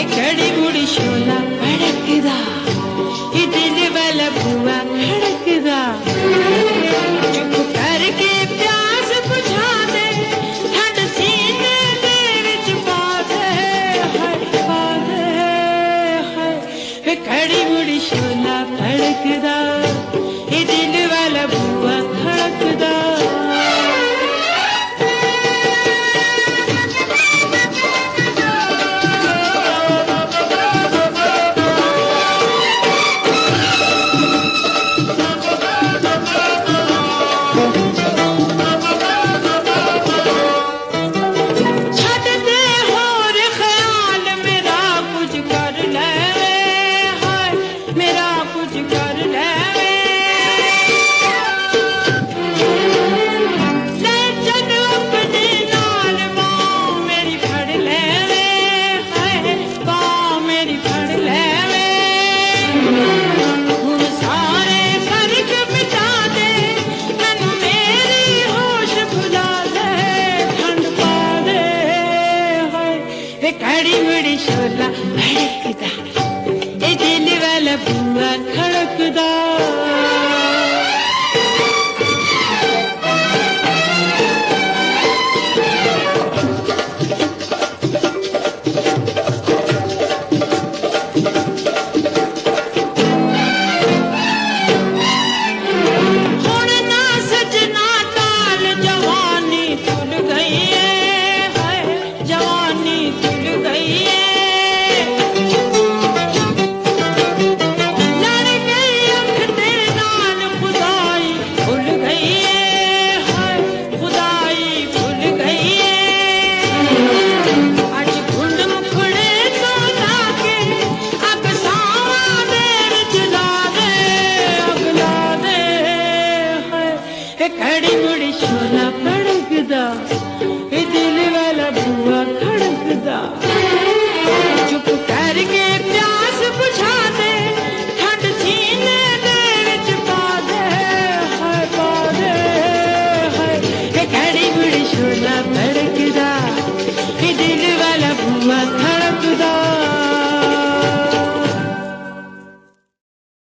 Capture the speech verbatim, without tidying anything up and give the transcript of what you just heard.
कड़ी मुड़ी शोला भड़कदा, ये दिल वाला बुआ खड़कदा। चुप करके प्यास बुझा दे, ठंड सीने दे विच पा दे, हाय पा दे हाय। वे कड़ी मुड़ी शोला भड़कदा, ये दिल वाला बुआ खड़कदा। कड़ी मुड़ी शोला भड़कदा।